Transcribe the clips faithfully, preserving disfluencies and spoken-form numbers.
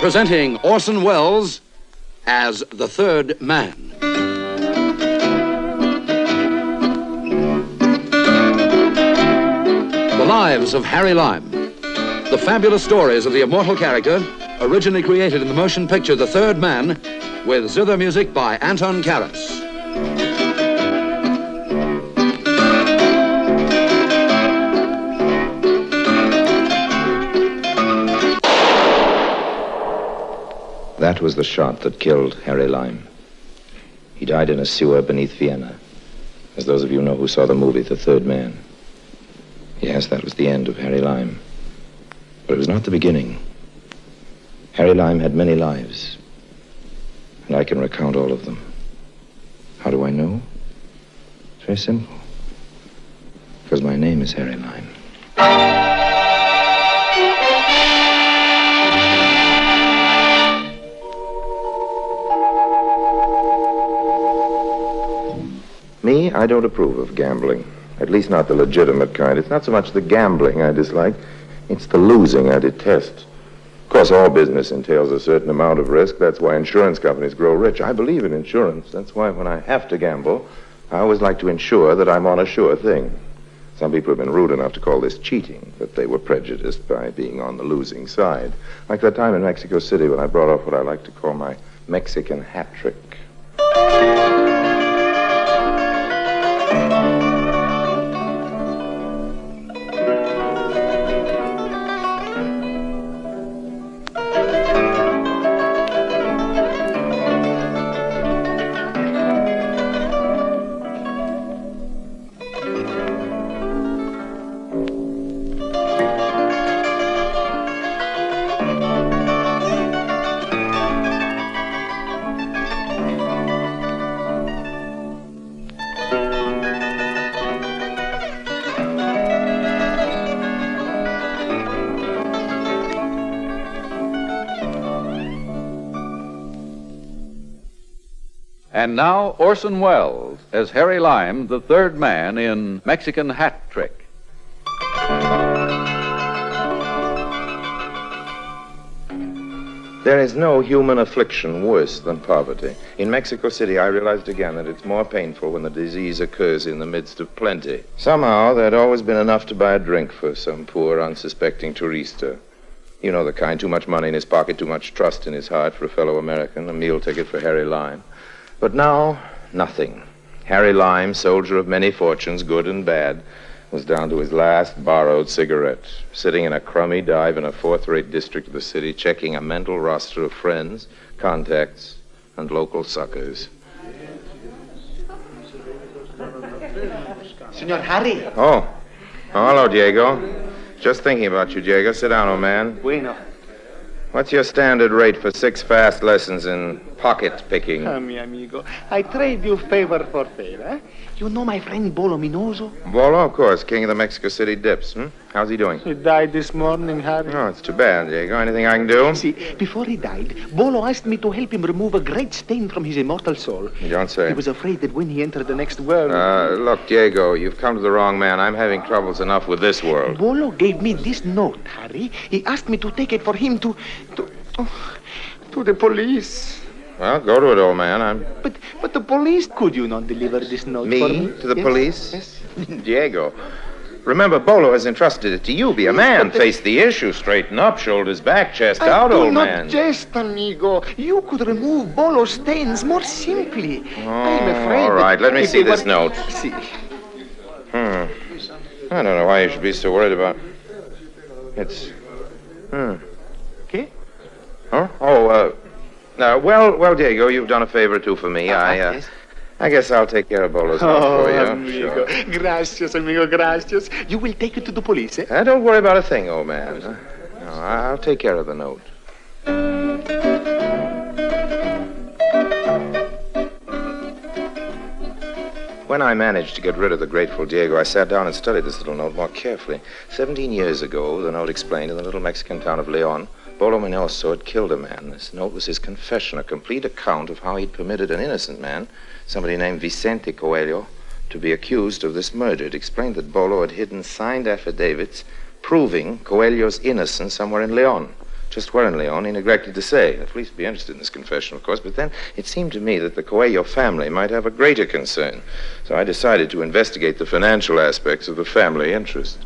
Presenting Orson Welles as the Third Man. The Lives of Harry Lime. The fabulous stories of the immortal character, originally created in the motion picture The Third Man, with zither music by Anton Karas. That was the shot that killed Harry Lime. He died in a sewer beneath Vienna, as those of you know who saw the movie The Third Man. Yes, that was the end of Harry Lime. But it was not the beginning. Harry Lime had many lives, and I can recount all of them. How do I know? It's very simple. Because my name is Harry Lime. Me, I don't approve of gambling. At least not the legitimate kind. It's not so much the gambling I dislike, it's the losing I detest. Of course, all business entails a certain amount of risk. That's why insurance companies grow rich. I believe in insurance. That's why when I have to gamble, I always like to ensure that I'm on a sure thing. Some people have been rude enough to call this cheating, but they were prejudiced by being on the losing side. Like that time in Mexico City when I brought off what I like to call my Mexican hat trick. And now, Orson Welles as Harry Lime, the third man in Mexican Hat Trick. There is no human affliction worse than poverty. In Mexico City, I realized again that it's more painful when the disease occurs in the midst of plenty. Somehow, there'd always been enough to buy a drink for some poor, unsuspecting tourista. You know the kind, too much money in his pocket, too much trust in his heart for a fellow American, a meal ticket for Harry Lime. But now, nothing. Harry Lime, soldier of many fortunes, good and bad, was down to his last borrowed cigarette, sitting in a crummy dive in a fourth-rate district of the city, checking a mental roster of friends, contacts, and local suckers. Senor Harry. Oh. Oh, hello, Diego. Just thinking about you, Diego. Sit down, old man. Bueno. What's your standard rate for six fast lessons in pocket picking? Ah, mi amigo, I trade you favor for favor, eh? You know my friend Bolo Minoso? Bolo, of course, king of the Mexico City dips. Hmm? How's he doing? He died this morning, Harry. Oh, it's too bad, Diego. Anything I can do? See, before he died, Bolo asked me to help him remove a great stain from his immortal soul. You don't say. He was afraid that when he entered the next world... Uh, look, Diego, you've come to the wrong man. I'm having troubles enough with this world. Bolo gave me this note, Harry. He asked me to take it for him to... to... Oh, to the police. Well, go to it, old man. I'm... But but the police, could you not deliver this note me for me? To the yes? police? Yes. Diego, remember, Bolo has entrusted it to you. Be a man. the... Face the issue. Straighten up. Shoulders back. Chest I out, do old not man. jest, amigo. You could remove Bolo's stains more simply. Oh, I'm afraid. all right. Let me if see he this were... note. See. Hmm. I don't know why you should be so worried about... It's... Hmm. Okay? Huh? Oh, uh... Uh, well, well, Diego, you've done a favor or two for me. Uh, I, uh, yes. I guess I'll take care of Bolo's note Oh, for you. amigo. Sure. Gracias, amigo, gracias. You will take it to the police, eh? Uh, don't worry about a thing, old man. Uh, no, I'll take care of the note. When I managed to get rid of the grateful Diego, I sat down and studied this little note more carefully. Seventeen years ago, the note explained, in the little Mexican town of Leon, Bolo Minoso had killed a man. This note was his confession, a complete account of how he'd permitted an innocent man, somebody named Vicente Coelho, to be accused of this murder. It explained that Bolo had hidden signed affidavits proving Coelho's innocence somewhere in Leon. Just where in Leon, he neglected to say. The police would be interested in this confession, of course, but then it seemed to me that the Coelho family might have a greater concern. So I decided to investigate the financial aspects of the family interest.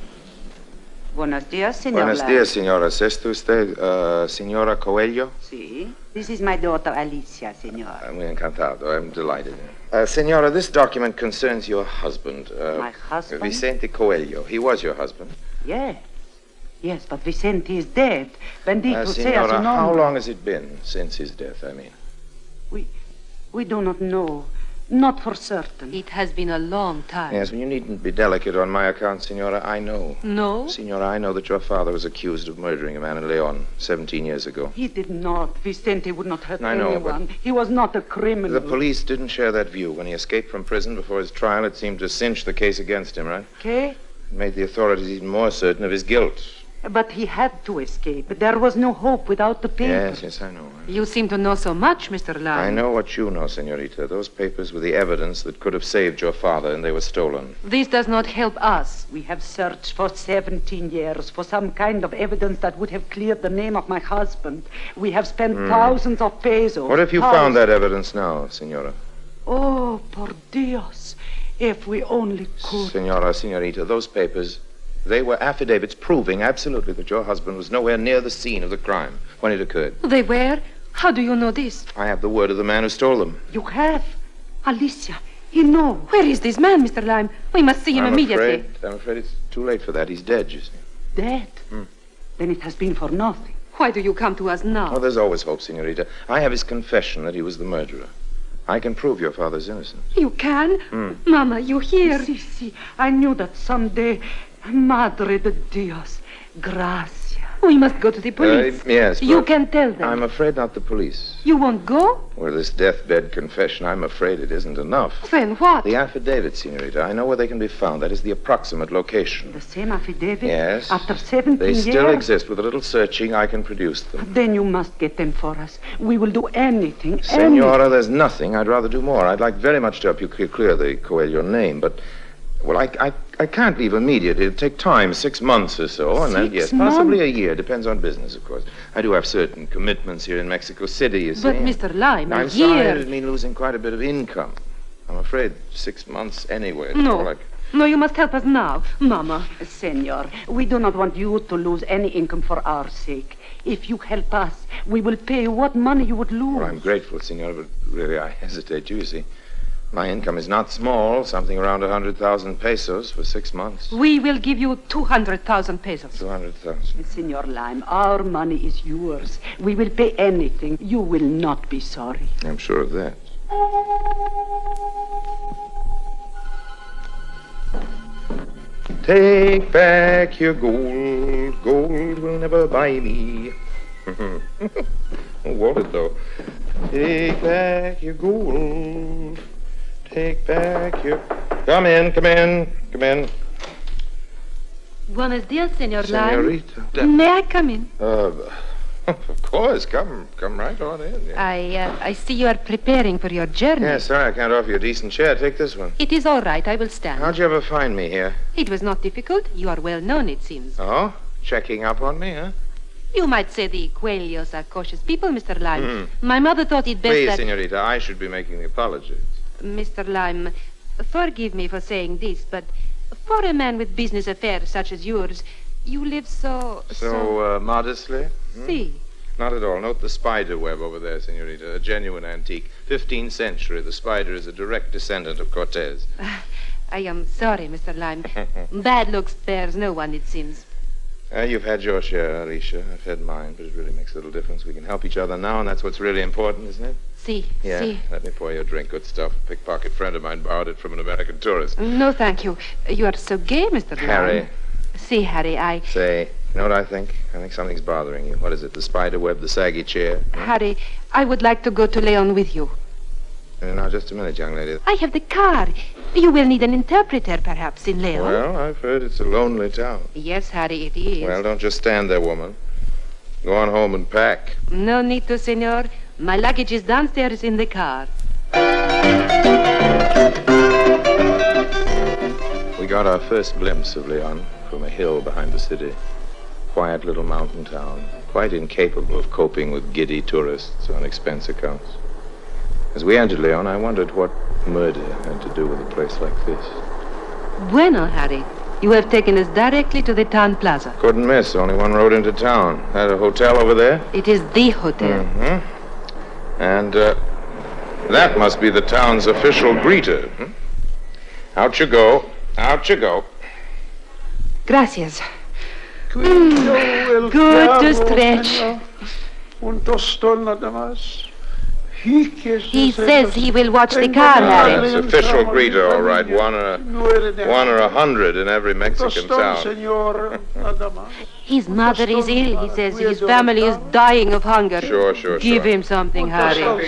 Buenos días, señor. Buenos días, señora. ¿Es esto usted, uh, señora Coelho? Sí. This is my daughter, Alicia, señor. I'm encantado. I'm delighted. Uh, senora, this document concerns your husband. Uh, My husband? Vicente Coelho. He was your husband. Yes. Yes, but Vicente is dead. Bendito Uh, sea senora, su nombre. how long has it been since his death, I mean? We, we do not know. Not for certain. It has been a long time. Yes, well, you needn't be delicate on my account, senora. I know. No? Senora, I know that your father was accused of murdering a man in Leon seventeen years ago. He did not. Vicente would not hurt I know, anyone. He was not a criminal. The police didn't share that view. When he escaped from prison before his trial, it seemed to cinch the case against him, right? Okay? It made the authorities even more certain of his guilt. But he had to escape. There was no hope without the papers. Yes, yes, I know. You seem to know so much, Mister Lime. I know what you know, senorita. Those papers were the evidence that could have saved your father, and they were stolen. This does not help us. We have searched for seventeen years for some kind of evidence that would have cleared the name of my husband. We have spent thousands of pesos. What if you thousands- found that evidence now, senora? Oh, por Dios. If we only could. Senora, senorita, those papers, they were affidavits proving absolutely that your husband was nowhere near the scene of the crime when it occurred. They were? How do you know this? I have the word of the man who stole them. You have. Alicia, he knows. Where is this man, Mister Lime? We must see him I'm immediately. afraid, I'm afraid it's too late for that. He's dead, you see. Dead. Then it has been for nothing. Why do you come to us now? Oh, there's always hope, senorita. I have his confession that he was the murderer. I can prove your father's innocent. You can? Mama, you hear? Si, si. I knew that someday. Madre de Dios. Gracias. We must go to the police. Uh, yes, You but can tell them. I'm afraid not the police. You won't go? Well, this deathbed confession, I'm afraid it isn't enough. Then what? The affidavit, senorita, I know where they can be found. That is the approximate location. The same affidavit? Yes. After seventeen They years? still exist. With a little searching, I can produce them. Then you must get them for us. We will do anything. Senora, there's nothing. I'd rather do more. I'd like very much to help you clear, clear the Coelho name, but, well, I, I, I can't leave immediately. It'll take time, six months or so, and then, Six yes, possibly months? a year. Depends on business, of course. I do have certain commitments here in Mexico City, you see. But, Mister Lime, I'm a sorry, year. it'd mean losing quite a bit of income. I'm afraid six months anyway. It's more No. like... No, you must help us now. Mama. Senor, we do not want you to lose any income for our sake. If you help us, we will pay you what money you would lose. Well, I'm grateful, senor, but really I hesitate, you see. My income is not small, something around a hundred thousand pesos for six months. We will give you two hundred thousand pesos. Two hundred thousand. Senor Lime, our money is yours. We will pay anything. You will not be sorry. I'm sure of that. Take back your gold. Gold will never buy me. What it though? Take back your gold. Take back your. Come in, come in, come in. Buenos dias, Senor Lime. Senorita. May I come in? Uh, of course, come, come right on in. Yeah. I, uh, I see you are preparing for your journey. Yeah, sorry, I can't offer you a decent chair. Take this one. It is all right. I will stand. How'd you ever find me here? It was not difficult. You are well known, it seems. Oh, checking up on me, huh? You might say the Coelhos are cautious people, Mister Lime. My mother thought it best Please, that... senorita, I should be making the apologies. Mister Lime, forgive me for saying this, but for a man with business affairs such as yours, you live so... So, uh, modestly? See. Not at all. Note the spider web over there, senorita. A genuine antique. fifteenth century. The spider is a direct descendant of Cortez. I am sorry, Mister Lime. Bad looks spares no one, it seems. Uh, you've had your share, Alicia. I've had mine, but it really makes little difference. We can help each other now, and that's what's really important, isn't it? See, Yeah. see. Let me pour you a drink. Good stuff. A pickpocket friend of mine borrowed it from an American tourist. No, thank you. You are so gay, Mister Lime. Harry, See, Harry, I... say, you know what I think? I think something's bothering you. What is it? The spider web, the saggy chair? Harry, I would like to go to Leon with you. Uh, now, just a minute, young lady. I have the car. You will need an interpreter, perhaps, in Leon. Well, I've heard it's a lonely town. Yes, Harry, it is. Well, don't just stand there, woman. Go on home and pack. No need to, senor. My luggage is downstairs in the car. We got our first glimpse of Leon from a hill behind the city. quiet little mountain town, quite incapable of coping with giddy tourists on expense accounts. As we entered Leon, I wondered what murder had to do with a place like this. Bueno, Harry. You have taken us directly to the town plaza. Couldn't miss. Only one road into town. Had a hotel over there? It is the hotel. Mm-hmm. And uh, that must be the town's official greeter. Hmm? Out you go. Out you go. Gracias. Mm, good to stretch. Un tostón nada más. He says he will watch the car, Harry. That's official greeter, all right. One or a, one or a hundred in every Mexican town. His mother is ill, he says. His family is dying of hunger. Sure, sure, Give sure. him something, Harry. Uh,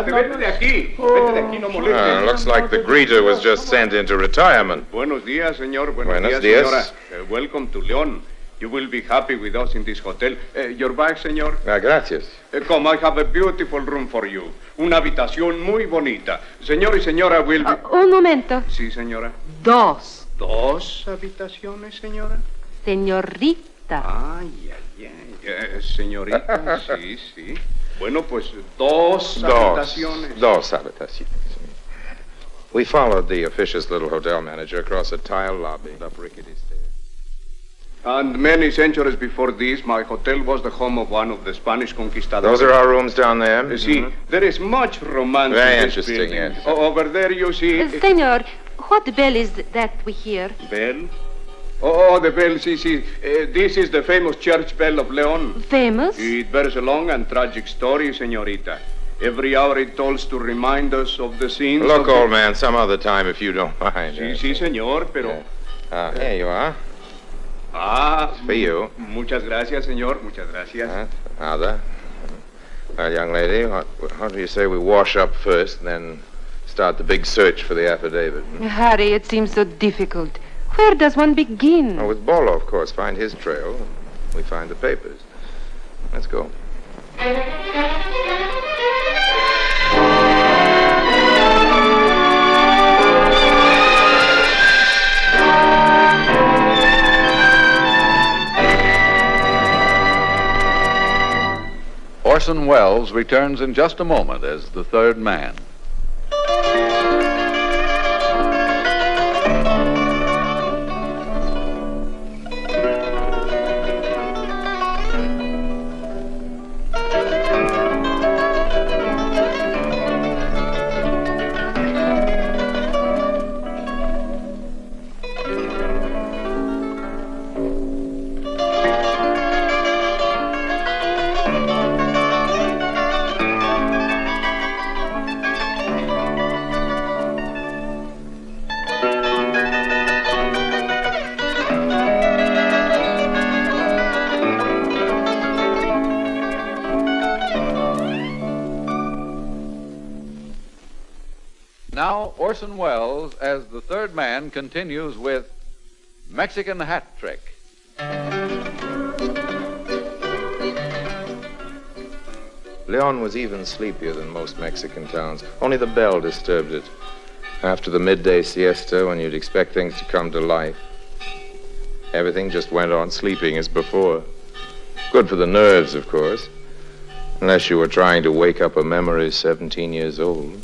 looks like the greeter was just sent into retirement. Buenos días, señor. Buenos, Buenos días, días. señora. Uh, welcome to León. You will be happy with us in this hotel. Uh, your bag, señor? Ah, gracias. Uh, come, I have a beautiful room for you. Una habitación muy bonita. Señor y señora will be... Uh, un momento. Sí, señora. Dos. ¿Dos habitaciones, señora? Señorita. Ay, ay, ay. Eh, señorita, sí, sí. Bueno, pues dos, Dos. habitaciones. Dos habitaciones. We followed the officious little hotel manager across a tile lobby up rickety stairs. And many centuries before this, my hotel was the home of one of the Spanish conquistadors. Those are our rooms down there? You see, Mhm. there is much romance Very in this interesting, building. yes. O- over there, you see... Uh, senor, what bell is that we hear? Bell? Oh, oh, the bell, see, see. Uh, this is the famous church bell of Leon. Famous? It bears a long and tragic story, señorita. Every hour it tolls to remind us of the scenes Look, of the... old man, some other time if you don't mind. Sí, sí, señor, pero... Ah, here you are. Ah, For you. muchas gracias, señor. Muchas gracias. Uh, other. Well, young lady, what, how do you say we wash up first and then start the big search for the affidavit? Hmm? Harry, it seems so difficult. Where does one begin? Oh, with Bolo, of course. Find his trail. We find the papers. Let's go. Orson Welles returns in just a moment as the third man. Now, Orson Welles, as the third man, continues with Mexican Hat Trick. Leon was even sleepier than most Mexican towns. Only the bell disturbed it. After the midday siesta, when you'd expect things to come to life, everything just went on sleeping as before. Good for the nerves, of course. Unless you were trying to wake up a memory seventeen years old.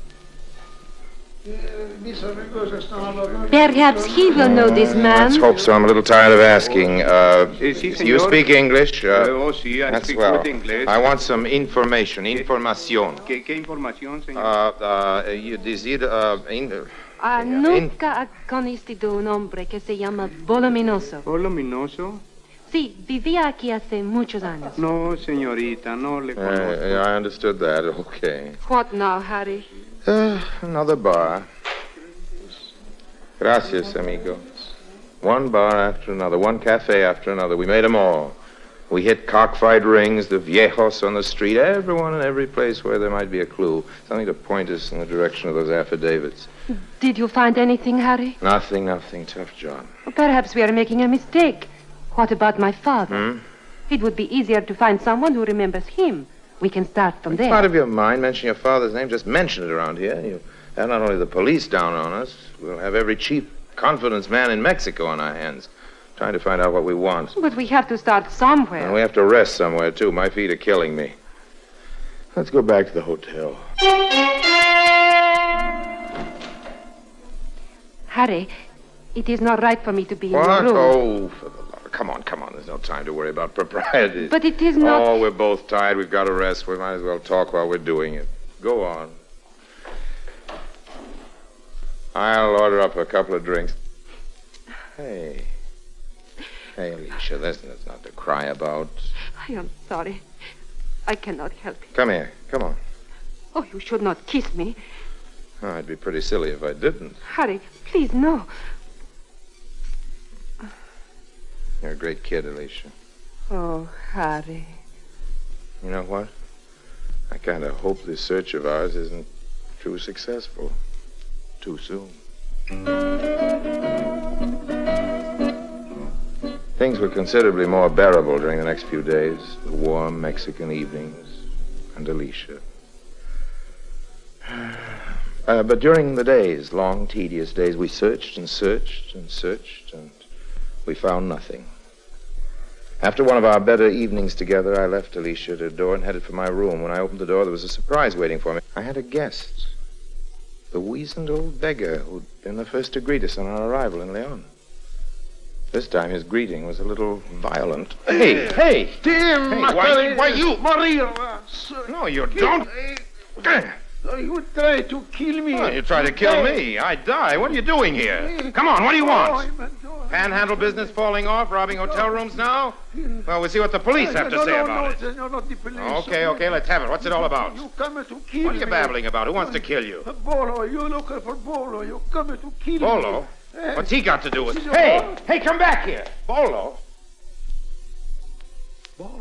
Perhaps he will know this man. Let's hope so. I'm a little tired of asking. Uh, Eh, sí, you señor. speak English? Uh, oh, sí, I that's speak well. good English. I want some information, información. ¿Qué, qué información, señor? Uh, uh, you decide, uh, in, Ah, nunca ha conocido un hombre que se llama Voluminoso. ¿Voluminoso? Sí, vivía aquí hace muchos años. No, señorita, no le uh, conozco. I understood that. Okay. What now, Harry? Uh, another bar. Gracias, amigo. One bar after another, one cafe after another. We made them all. We hit cockfight rings, the viejos on the street, everyone in every place where there might be a clue, something to point us in the direction of those affidavits. Did you find anything, Harry? Nothing, nothing. Tough job. Perhaps we are making a mistake. What about my father? Hmm? It would be easier to find someone who remembers him. We can start from there. Out of your mind, mention your father's name. Just mention it around here. You have not only the police down on us, we'll have every chief confidence man in Mexico on our hands. Trying to find out what we want. But we have to start somewhere. And we have to rest somewhere, too. My feet are killing me. Let's go back to the hotel. Harry, it is not right for me to be What? in your room. Oh, for the love. Come on, come on. There's no time to worry about proprieties. But it is not... Oh, we're both tired. We've got to rest. We might as well talk while we're doing it. Go on. I'll order up a couple of drinks. Hey. Hey, Alicia, that's, that's not to cry about. I am sorry. I cannot help it. Come here. Come on. Oh, you should not kiss me. Oh, it'd be pretty silly if I didn't. Harry, please, no. You're a great kid, Alicia. Oh, Harry. You know what? I kind of hope this search of ours isn't too successful. Too soon. Things were considerably more bearable during the next few days. The warm Mexican evenings and Alicia. Uh, but during the days, long, tedious days, we searched and searched and searched, and we found nothing. After one of our better evenings together, I left Alicia at her door and headed for my room. When I opened the door, there was a surprise waiting for me. I had a guest. The weazened old beggar who'd been the first to greet us on our arrival in Leon. This time his greeting was a little violent. Hey, hey! Tim! Hey, why, why you? Maria! No, you don't. You try to kill me. Oh, you try to kill me. I die. What are you doing here? Come on, what do you want? Panhandle business falling off, robbing hotel rooms now? Well, we'll see what the police have to say about it. No, no, not the police. Okay, okay, let's have it. What's it all about? You come to kill me. What are you babbling about? Who wants to kill you? Bolo, you look for Bolo. You come to kill me. Bolo? What's he got to do with it? Hey, hey, come back here. Bolo? Bolo?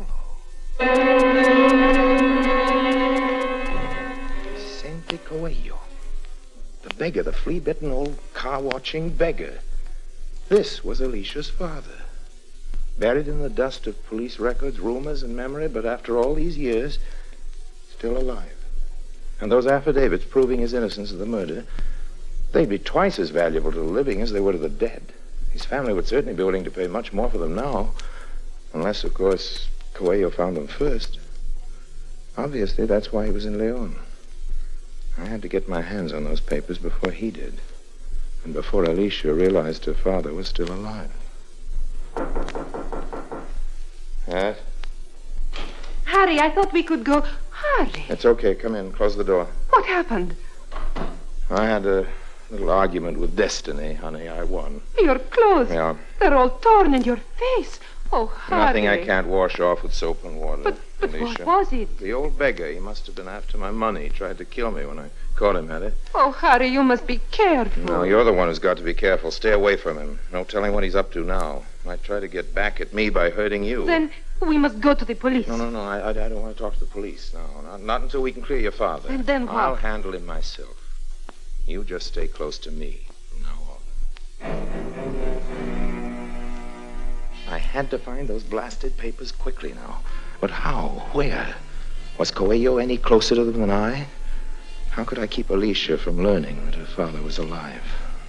Vicente Coello. The beggar, the flea-bitten old car-watching beggar. This was Alicia's father. Buried in the dust of police records, rumors, and memory, but after all these years, still alive. And those affidavits proving his innocence of the murder, they'd be twice as valuable to the living as they were to the dead. His family would certainly be willing to pay much more for them now, unless, of course, Coello found them first. Obviously, that's why he was in Leon. I had to get my hands on those papers before he did, and before Alicia realized her father was still alive. Yes? Harry, I thought we could go... Harry! It's okay. Come in. Close the door. What happened? I had a little argument with destiny, honey. I won. Your clothes. Yeah. They're all torn in your face. Oh, Harry. Nothing I can't wash off with soap and water. But, but Alicia. what was it? The old beggar. He must have been after my money. He tried to kill me when I caught him at it. Oh, Harry, you must be careful. No, you're the one who's got to be careful. Stay away from him. No telling what he's up to now. Might try to get back at me by hurting you. Then we must go to the police. No, no, no. I, I, I don't want to talk to the police. No, not, not until we can clear your father. And then what? I'll handle him myself. You just stay close to me from now on. I had to find those blasted papers quickly now. But how? Where? Was Coello any closer to them than I? How could I keep Alicia from learning that her father was alive?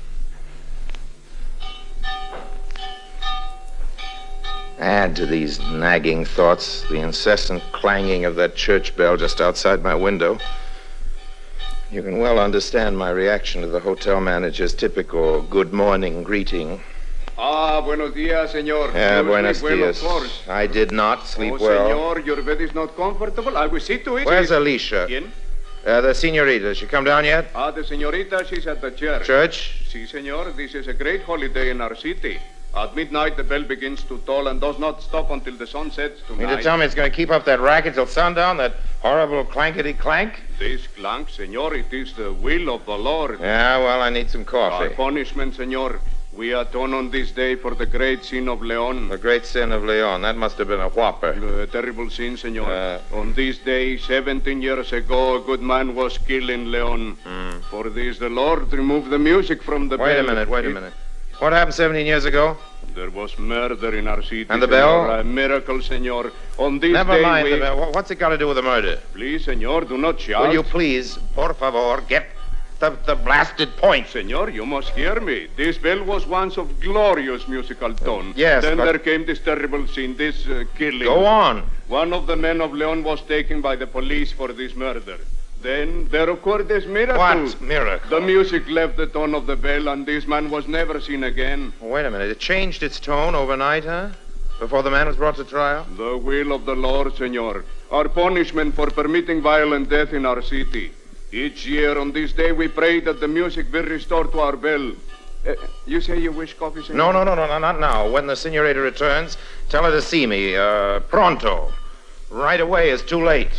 Add to these nagging thoughts the incessant clanging of that church bell just outside my window. You can well understand my reaction to the hotel manager's typical good morning greeting. Ah, buenos dias, senor. Yeah, You buenos sleep well, dias. of course. I did not sleep oh, well. senor, your bed is not comfortable. I will see to it. Where's Alicia? ¿Quién? Uh, the senorita. Has she come down yet? Ah, the señorita, she's at the church. Church? Si, senor, this is a great holiday in our city. At midnight, the bell begins to toll and does not stop until the sun sets You mean tonight. to tell me it's going to keep up that racket till sundown, that horrible clankety-clank? This clank, senor, it is the will of the Lord. Yeah, well, I need some Our coffee. punishment, senor. We atone on this day for the great sin of Leon. The great sin of Leon. That must have been a whopper. The terrible sin, senor. Uh, on this day, seventeen years ago, a good man was killed in Leon. Hmm. For this, the Lord removed the music from the Wait bell. a minute, wait a It- minute. What happened seventeen years ago? There was murder in our city. And the senor. bell? A miracle, senor. On this Never day, mind. we... The, what's it got to do with the murder? Please, senor, do not shout. Will you please, por favor, get the, the blasted point? Senor, you must hear me. This bell was once of glorious musical tone. yes, Then but- there came this terrible scene, this uh, killing. Go on. One of the men of Leon was taken by the police for this murder. Then there occurred this miracle. What miracle? The music left the tone of the bell, and this man was never seen again. Wait a minute. It changed its tone overnight, huh? Before the man was brought to trial? The will of the Lord, senor. Our punishment for permitting violent death in our city. Each year on this day we pray that the music be restored to our bell. Uh, you say you wish coffee, senor? No, no, no, no, no, not now. When the senorita returns, tell her to see me. Uh, pronto. Right away is too late.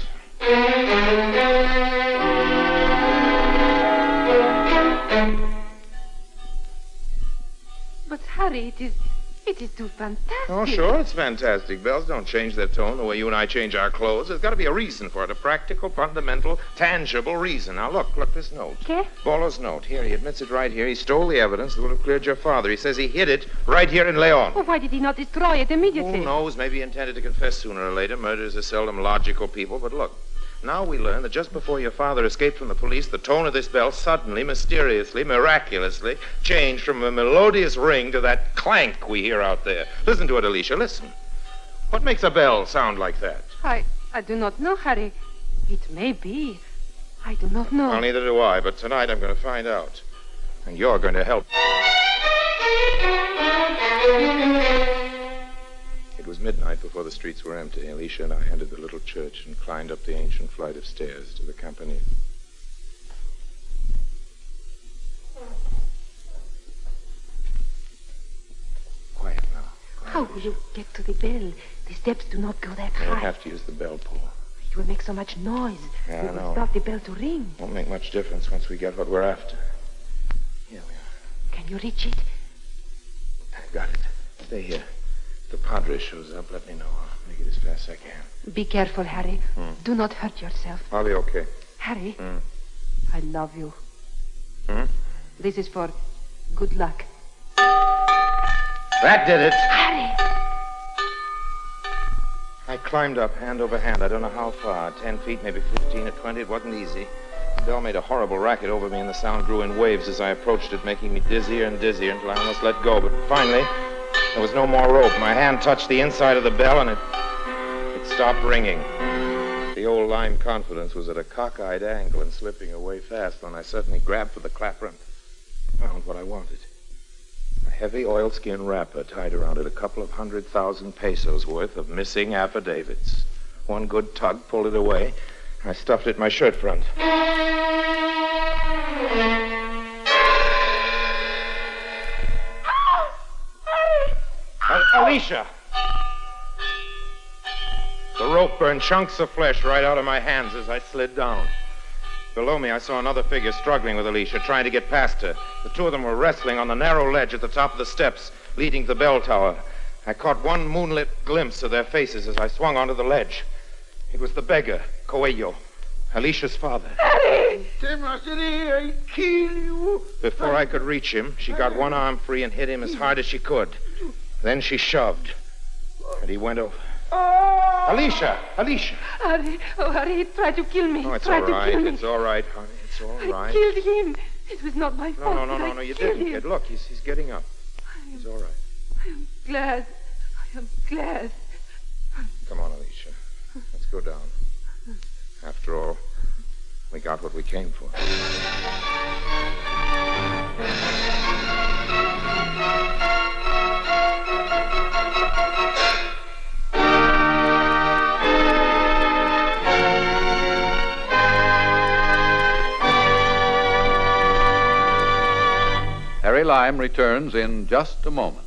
But, Harry, it is... It is too fantastic. Oh, sure, it's fantastic. Bells don't change their tone the way you and I change our clothes. There's got to be a reason for it, a practical, fundamental, tangible reason. Now, look, look, this note. Okay. Bolo's note. Here, he admits it right here. He stole the evidence that would have cleared your father. He says he hid it right here in Leon. Well, why did he not destroy it immediately? Who knows? Maybe he intended to confess sooner or later. Murderers are seldom logical people, but look. Now we learn that just before your father escaped from the police, the tone of this bell suddenly, mysteriously, miraculously changed from a melodious ring to that clank we hear out there. Listen to it, Alicia. Listen. What makes a bell sound like that? I... I do not know, Harry. It may be. I do not know. Well, neither do I, but tonight I'm going to find out. And you're going to help. It was midnight before the streets were empty. Alicia and I entered the little church and climbed up the ancient flight of stairs to the campanile. Quiet now. Quiet. How will you get to the bell? The steps do not go that You'll high. have to use the bell pull. It will make so much noise. Yeah, we I will know. start the bell to ring. Won't make much difference once we get what we're after. Here we are. Can you reach it? Got it. Stay here. If the padre shows up, let me know. I'll make it as fast as I can. Be careful, Harry. Hmm. Do not hurt yourself. I'll be okay. Harry, Hmm. I love you. Hmm? This is for good luck. That did it. Harry! I climbed up hand over hand. I don't know how far. Ten feet, maybe fifteen or twenty. It wasn't easy. The bell made a horrible racket over me, and the sound grew in waves as I approached it, making me dizzier and dizzier until I almost let go. But finally, there was no more rope. My hand touched the inside of the bell, and it... it stopped ringing. The old lime confidence was at a cockeyed angle and slipping away fast when I suddenly grabbed for the clapper and found what I wanted. A heavy oilskin wrapper tied around it, a couple of hundred thousand pesos worth of missing affidavits. One good tug pulled it away. I stuffed it in my shirt front. Al- Alicia! The rope burned chunks of flesh right out of my hands as I slid down. Below me, I saw another figure struggling with Alicia, trying to get past her. The two of them were wrestling on the narrow ledge at the top of the steps leading to the bell tower. I caught one moonlit glimpse of their faces as I swung onto the ledge. It was the beggar, Coelho, Alicia's father. I kill you. Before I could reach him, she got one arm free and hit him as hard as she could. Then she shoved, and he went over. Alicia! Alicia! Harry, oh, Harry, he tried to kill me. Oh, it's tried all to right. kill me. It's all right, honey. It's all I right. killed him. It was not my No, fault. no, no, but no, I no, you killed didn't, him. kid. Look, he's, he's getting up. He's all right. I am glad. I am glad. Come on, Alicia. Let's go down. After all, we got what we came for. Harry Lime returns in just a moment.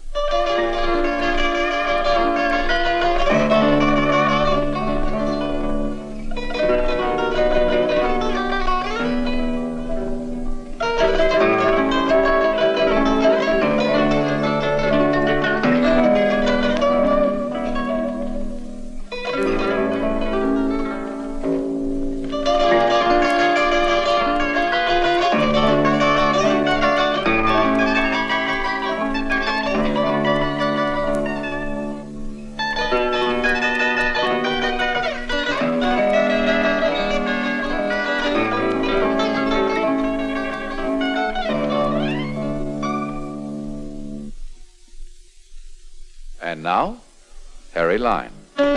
And now, Harry Lime.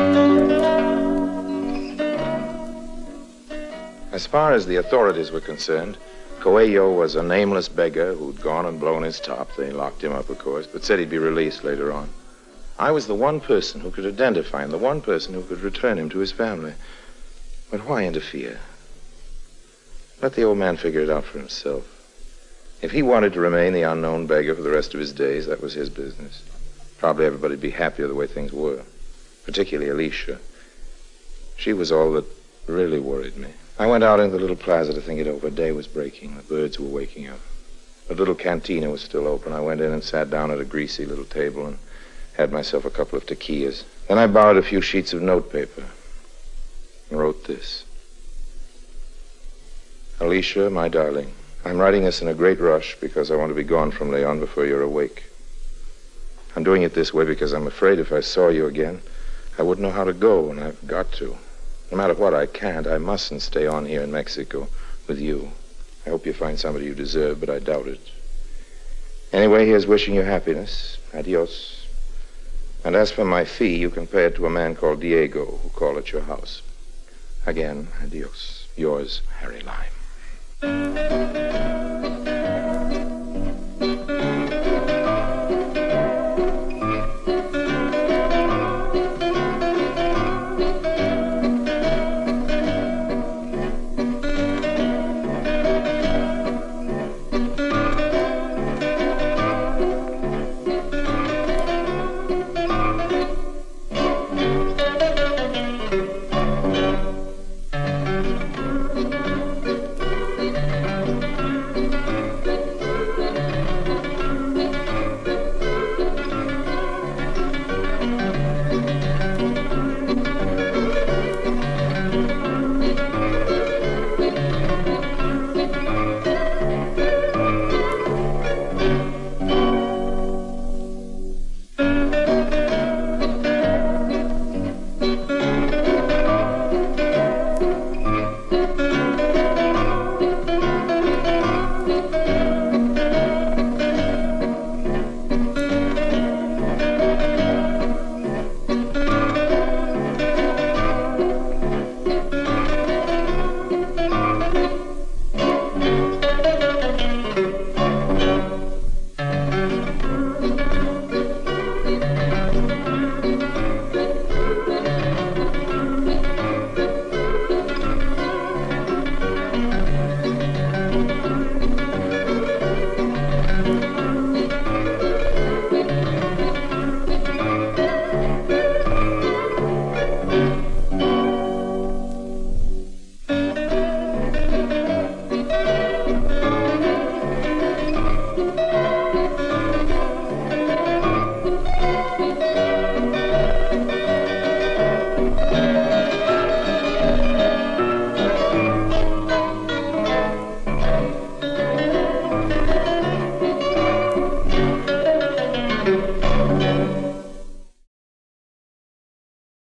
As far as the authorities were concerned, Coelho was a nameless beggar who'd gone and blown his top. They locked him up, of course, but said he'd be released later on. I was the one person who could identify him, the one person who could return him to his family. But why interfere? Let the old man figure it out for himself. If he wanted to remain the unknown beggar for the rest of his days, that was his business. Probably everybody'd be happier the way things were, particularly Alicia. She was all that really worried me. I went out into the little plaza to think it over. Day was breaking. The birds were waking up. The little cantina was still open. I went in and sat down at a greasy little table and had myself a couple of tequillas. Then I borrowed a few sheets of notepaper and wrote this. Alicia, my darling, I'm writing this in a great rush because I want to be gone from Leon before you're awake. I'm doing it this way because I'm afraid if I saw you again, I wouldn't know how to go, and I've got to. No matter what, I can't. I mustn't stay on here in Mexico with you. I hope you find somebody you deserve, but I doubt it. Anyway, here's wishing you happiness. Adios. And as for my fee, you can pay it to a man called Diego, who called at your house. Again, adios. Yours, Harry Lime.